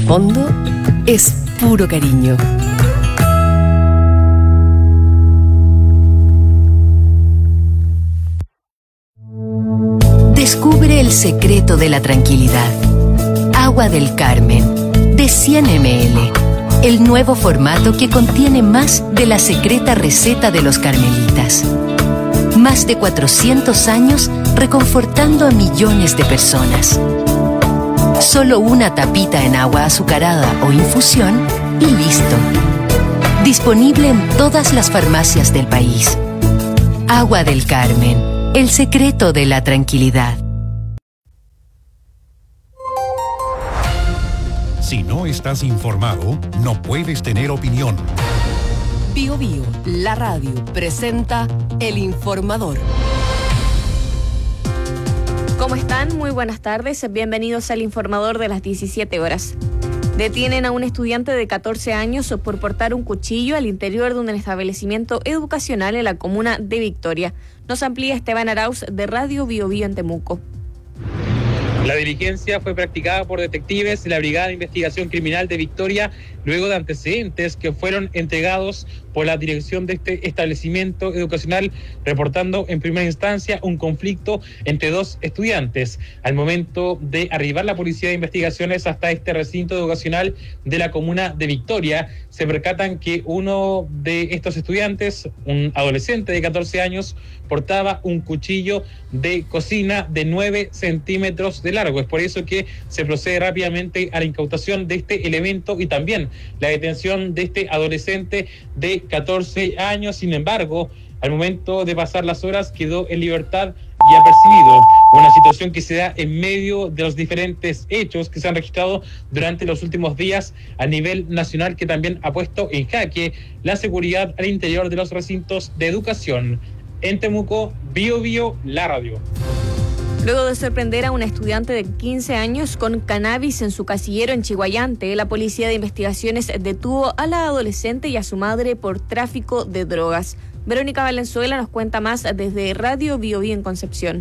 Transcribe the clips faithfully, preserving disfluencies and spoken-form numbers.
fondo es puro cariño. Descubre el secreto de la tranquilidad. Agua del Carmen, de cien mililitros. El nuevo formato que contiene más de la secreta receta de los carmelitas. Más de cuatrocientos años reconfortando a millones de personas. Solo una tapita en agua azucarada o infusión y listo. Disponible en todas las farmacias del país. Agua del Carmen, el secreto de la tranquilidad. Si no estás informado, no puedes tener opinión. Bio Bio, la radio, presenta El Informador. ¿Cómo están? Muy buenas tardes. Bienvenidos al Informador de las diecisiete horas. Detienen a un estudiante de catorce años por portar un cuchillo al interior de un establecimiento educacional en la comuna de Victoria. Nos amplía Esteban Arauz de Radio Bio Bio en Temuco. La diligencia fue practicada por detectives de la Brigada de Investigación Criminal de Victoria luego de antecedentes que fueron entregados por la dirección de este establecimiento educacional, reportando en primera instancia un conflicto entre dos estudiantes. Al momento de arribar la Policía de Investigaciones hasta este recinto educacional de la comuna de Victoria, se percatan que uno de estos estudiantes, un adolescente de catorce años, portaba un cuchillo de cocina de nueve centímetros de largo. Es por eso que se procede rápidamente a la incautación de este elemento y también la detención de este adolescente de catorce años. Sin embargo, al momento de pasar las horas quedó en libertad y apercibido. Una situación que se da en medio de los diferentes hechos que se han registrado durante los últimos días a nivel nacional, que también ha puesto en jaque la seguridad al interior de los recintos de educación. En Temuco, Bio Bio, la radio. Luego de sorprender a una estudiante de quince años con cannabis en su casillero en Chiguayante, la Policía de Investigaciones detuvo a la adolescente y a su madre por tráfico de drogas. Verónica Valenzuela nos cuenta más desde Radio Bio Bio en Concepción.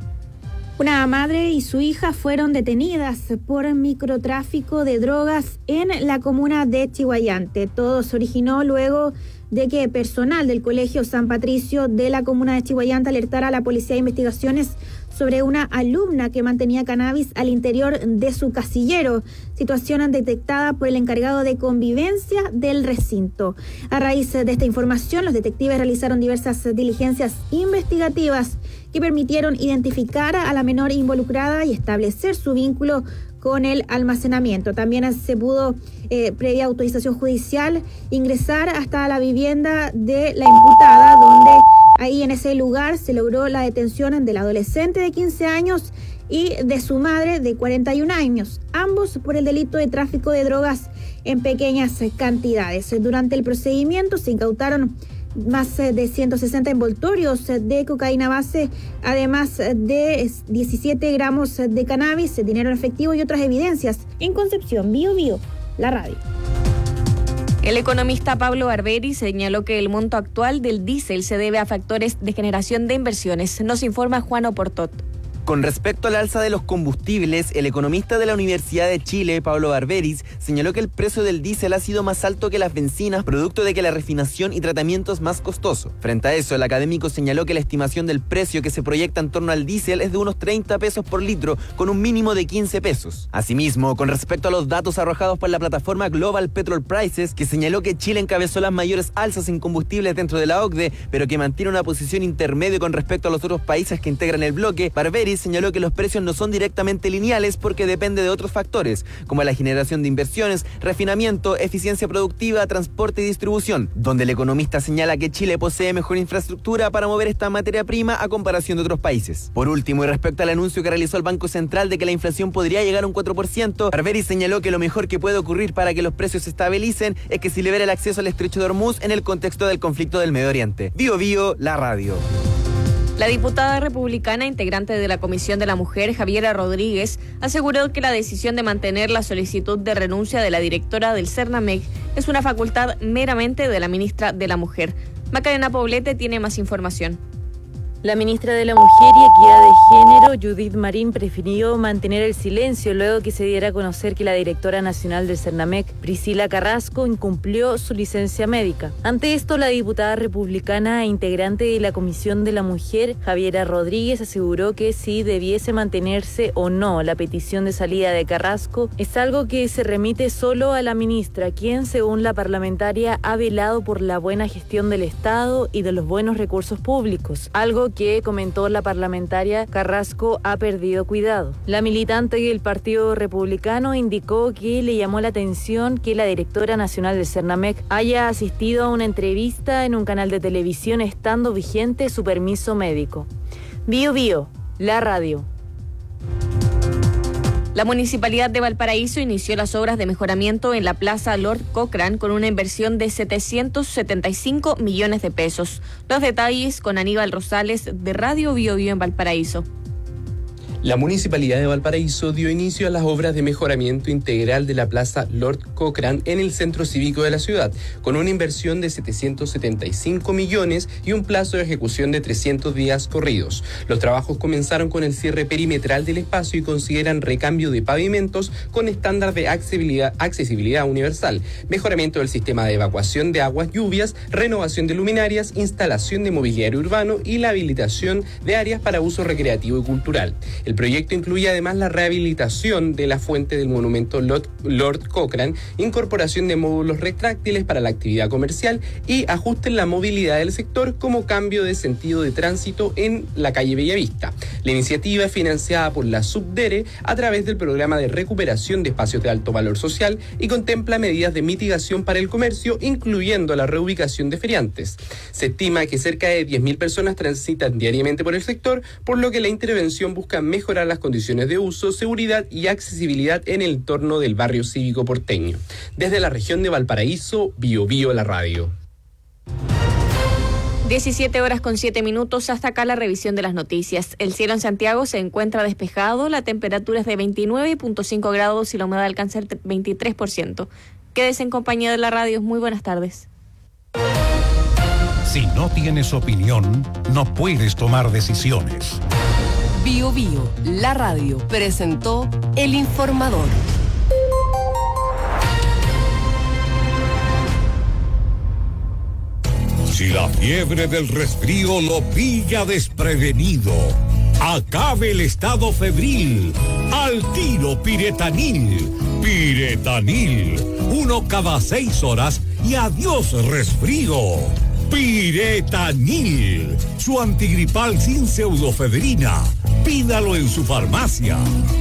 Una madre y su hija fueron detenidas por microtráfico de drogas en la comuna de Chiguayante. Todo se originó luego de que personal del Colegio San Patricio de la comuna de Chiguayante alertara a la Policía de Investigaciones sobre una alumna que mantenía cannabis al interior de su casillero, situación detectada por el encargado de convivencia del recinto. A raíz de esta información, los detectives realizaron diversas diligencias investigativas que permitieron identificar a la menor involucrada y establecer su vínculo con el almacenamiento. También se pudo, eh, previa autorización judicial, ingresar hasta la vivienda de la imputada, donde ahí en ese lugar se logró la detención del adolescente de quince años y de su madre de cuarenta y un años, ambos por el delito de tráfico de drogas en pequeñas cantidades. Durante el procedimiento se incautaron más de ciento sesenta envoltorios de cocaína base, además de diecisiete gramos de cannabis, dinero en efectivo y otras evidencias. En Concepción, Bio Bio, la radio. El economista Pablo Barberi señaló que el monto actual del diésel se debe a factores de generación de inversiones. Nos informa Juan Oportot. Con respecto al alza de los combustibles, el economista de la Universidad de Chile, Pablo Barberis, señaló que el precio del diésel ha sido más alto que las bencinas, producto de que la refinación y tratamiento es más costoso. Frente a eso, el académico señaló que la estimación del precio que se proyecta en torno al diésel es de unos treinta pesos por litro, con un mínimo de quince pesos. Asimismo, con respecto a los datos arrojados por la plataforma Global Petrol Prices, que señaló que Chile encabezó las mayores alzas en combustibles dentro de la O C D E, pero que mantiene una posición intermedia con respecto a los otros países que integran el bloque, Barberis señaló que los precios no son directamente lineales porque depende de otros factores, como la generación de inversiones, refinamiento, eficiencia productiva, transporte y distribución, donde el economista señala que Chile posee mejor infraestructura para mover esta materia prima a comparación de otros países. Por último, y respecto al anuncio que realizó el Banco Central de que la inflación podría llegar a un cuatro por ciento, Barberis señaló que lo mejor que puede ocurrir para que los precios se estabilicen es que se libere el acceso al estrecho de Hormuz en el contexto del conflicto del Medio Oriente. Bio Bio, la radio. La diputada republicana integrante de la Comisión de la Mujer, Javiera Rodríguez, aseguró que la decisión de mantener la solicitud de renuncia de la directora del Cernamec es una facultad meramente de la ministra de la Mujer. Macarena Poblete tiene más información. La ministra de la Mujer y Equidad de Género, Judith Marín, prefirió mantener el silencio luego que se diera a conocer que la directora nacional del Cernamec, Priscila Carrasco, incumplió su licencia médica. Ante esto, la diputada republicana e integrante de la Comisión de la Mujer, Javiera Rodríguez, aseguró que si debiese mantenerse o no la petición de salida de Carrasco, es algo que se remite solo a la ministra, quien, según la parlamentaria, ha velado por la buena gestión del Estado y de los buenos recursos públicos, algo que, comentó la parlamentaria, Carrasco ha perdido cuidado. La militante del Partido Republicano indicó que le llamó la atención que la directora nacional del Cernamec haya asistido a una entrevista en un canal de televisión estando vigente su permiso médico. Bio Bio, la radio. La Municipalidad de Valparaíso inició las obras de mejoramiento en la Plaza Lord Cochrane con una inversión de setecientos setenta y cinco millones de pesos. Los detalles con Aníbal Rosales de Radio Bio Bio en Valparaíso. La Municipalidad de Valparaíso dio inicio a las obras de mejoramiento integral de la Plaza Lord Cochrane en el centro cívico de la ciudad, con una inversión de setecientos setenta y cinco millones y un plazo de ejecución de trescientos días corridos. Los trabajos comenzaron con el cierre perimetral del espacio y consideran recambio de pavimentos con estándar de accesibilidad, accesibilidad universal, mejoramiento del sistema de evacuación de aguas lluvias, renovación de luminarias, instalación de mobiliario urbano y la habilitación de áreas para uso recreativo y cultural. El proyecto incluye además la rehabilitación de la fuente del monumento Lord Cochrane, incorporación de módulos retráctiles para la actividad comercial y ajuste en la movilidad del sector como cambio de sentido de tránsito en la calle Bellavista. La iniciativa es financiada por la Subdere a través del programa de recuperación de espacios de alto valor social y contempla medidas de mitigación para el comercio, incluyendo la reubicación de feriantes. Se estima que cerca de diez mil personas transitan diariamente por el sector, por lo que la intervención busca mejorar las condiciones de uso, seguridad y accesibilidad en el entorno del barrio cívico porteño. Desde la región de Valparaíso, Bio Bio la radio. diecisiete horas con siete minutos, hasta acá la revisión de las noticias. El cielo en Santiago se encuentra despejado, la temperatura es de veintinueve punto cinco grados y la humedad alcanza el veintitrés por ciento. Quédese en compañía de la radio. Muy buenas tardes. Si no tienes opinión, no puedes tomar decisiones. Bio Bio, la radio, presentó El Informador. Si la fiebre del resfrío lo pilla desprevenido, acabe el estado febril. Al tiro Piretanil. Piretanil. Uno cada seis horas y adiós resfrío. Piretanil. Su antigripal sin pseudofebrina. Pídalo en su farmacia.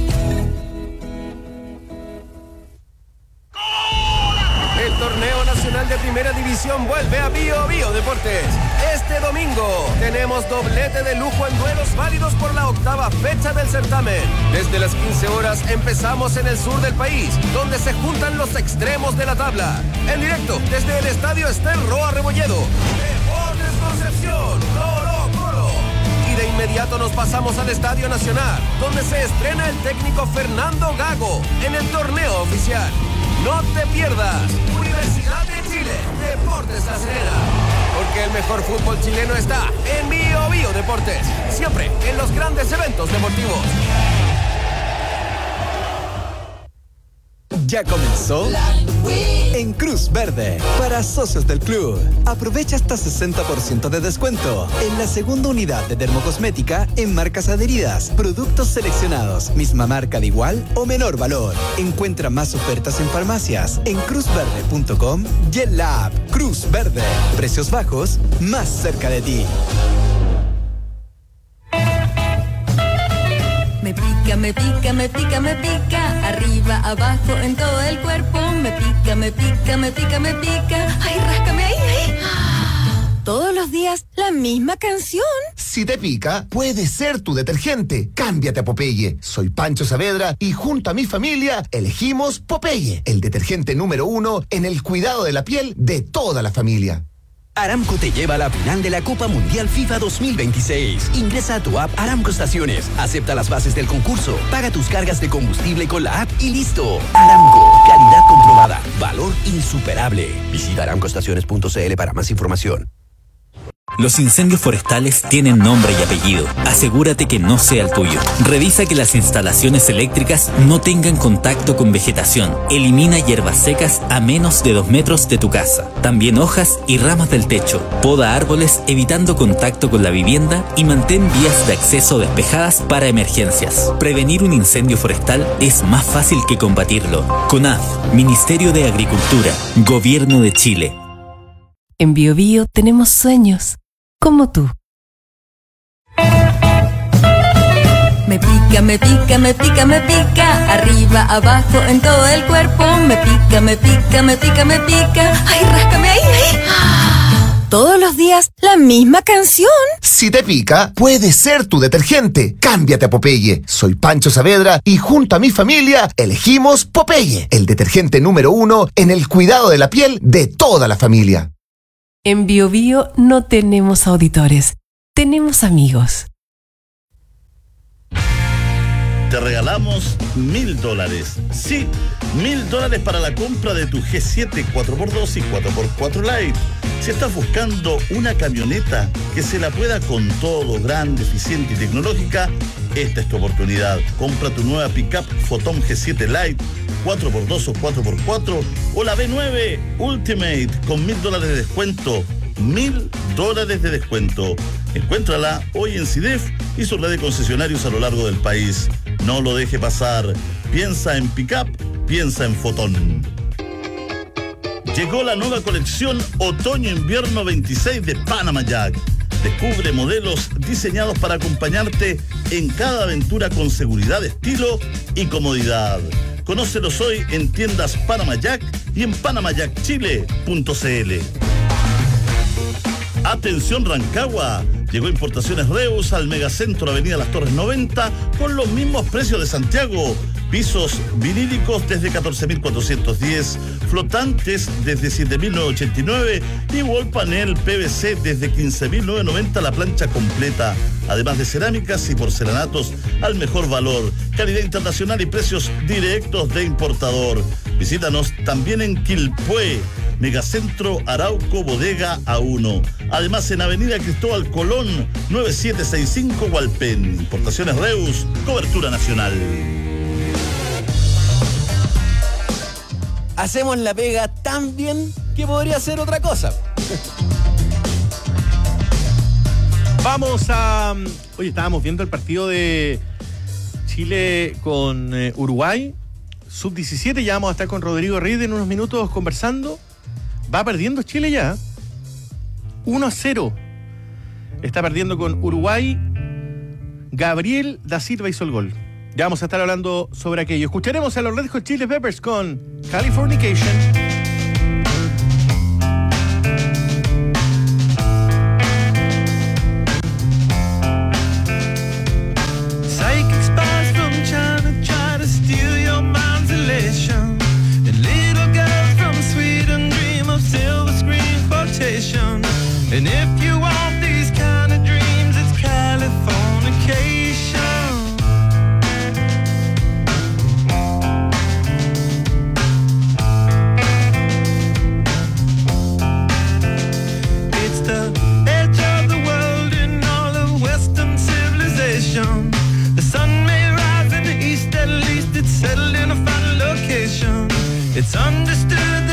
El torneo nacional de primera división vuelve a Bio Bio Deportes. Este domingo tenemos doblete de lujo en duelos válidos por la octava fecha del certamen. Desde las quince horas empezamos en el sur del país, donde se juntan los extremos de la tabla. En directo desde el estadio Ester Roa Rebolledo. Deportes Concepción, Colo Colo. Y de inmediato nos pasamos al Estadio Nacional, donde se estrena el técnico Fernando Gago en el torneo oficial. No te pierdas. Universidad de Chile, Deportes La Serena. Porque el mejor fútbol chileno está en Bio Bio Deportes. Siempre en los grandes eventos deportivos. Ya comenzó en Cruz Verde para socios del club. Aprovecha hasta sesenta por ciento de descuento en la segunda unidad de dermocosmética en marcas adheridas, productos seleccionados, misma marca de igual o menor valor. Encuentra más ofertas en farmacias en cruz verde punto com y en la app Cruz Verde. Precios bajos más cerca de ti. Me pica, me pica, me pica, me pica, arriba, abajo, en todo el cuerpo. Me pica, me pica, me pica, me pica. Ay, ráscame ahí, ahí. Todos los días la misma canción. Si te pica, puede ser tu detergente. Cámbiate a Popeye. Soy Pancho Saavedra y junto a mi familia elegimos Popeye, el detergente número uno en el cuidado de la piel de toda la familia. Aramco te lleva a la final de la Copa Mundial FIFA dos mil veintiséis. Ingresa a tu app Aramco Estaciones, acepta las bases del concurso, paga tus cargas de combustible con la app y listo. Aramco, calidad comprobada, valor insuperable. Visita aramco estaciones punto c l para más información. Los incendios forestales tienen nombre y apellido. Asegúrate que no sea el tuyo. Revisa que las instalaciones eléctricas no tengan contacto con vegetación. Elimina hierbas secas a menos de dos metros de tu casa. También hojas y ramas del techo. Poda árboles evitando contacto con la vivienda y mantén vías de acceso despejadas para emergencias. Prevenir un incendio forestal es más fácil que combatirlo. CONAF, Ministerio de Agricultura, Gobierno de Chile. En BioBio tenemos sueños, como tú. Me pica, me pica, me pica, me pica, arriba, abajo, en todo el cuerpo. Me pica, me pica, me pica, me pica. Ay, ráscame ahí, ahí. Todos los días la misma canción. Si te pica, puede ser tu detergente. Cámbiate a Popeye. Soy Pancho Saavedra y junto a mi familia elegimos Popeye, el detergente número uno en el cuidado de la piel de toda la familia. En BioBio no tenemos auditores, tenemos amigos. Te regalamos mil dólares. Sí, mil dólares para la compra de tu G siete cuatro por dos y cuatro por cuatro Lite. Si estás buscando una camioneta que se la pueda con todo, grande, eficiente y tecnológica, esta es tu oportunidad. Compra tu nueva pickup Photon G siete Lite, cuatro por dos o cuatro por cuatro, o la B nueve Ultimate con mil dólares de descuento. Mil dólares de descuento. Encuéntrala hoy en CIDEF y su red de concesionarios a lo largo del país. No lo deje pasar. Piensa en pickup, piensa en Photon. Llegó la nueva colección Otoño-Invierno veintiséis de Panama Jack. Descubre modelos diseñados para acompañarte en cada aventura con seguridad, estilo y comodidad. Conócelos hoy en tiendas Panama Jack y en panama jack chile punto c l. Atención Rancagua, llegó Importaciones Reus al Megacentro Avenida Las Torres noventa con los mismos precios de Santiago. Pisos vinílicos desde catorce mil cuatrocientos diez, flotantes desde siete mil novecientos ochenta y nueve y wall panel P V C desde quince mil novecientos noventa la plancha completa. Además de cerámicas y porcelanatos al mejor valor, calidad internacional y precios directos de importador. Visítanos también en Quilpué, Megacentro Arauco Bodega A uno. Además en Avenida Cristóbal Colón, noventa y siete sesenta y cinco Hualpén. Importaciones Reus, cobertura nacional. Hacemos la pega tan bien que podría ser otra cosa. Vamos a... Oye, estábamos viendo el partido de Chile con eh, Uruguay, sub diecisiete, ya vamos a estar con Rodrigo Reid en unos minutos conversando. Va perdiendo Chile ya, uno a cero. Está perdiendo con Uruguay. Gabriel da Silva hizo el gol. Ya vamos a estar hablando sobre aquello. Escucharemos a los Red Hot Chili Peppers con Californication. Psychic spies from China try to steal your mind's elation. And little girls from Sweden dream of silver screen quotation. And if you want these kind of dreams, it's Californication. It's the edge of the world in all of Western civilization. The sun may rise in the east, at least it's settled in a final location. It's understood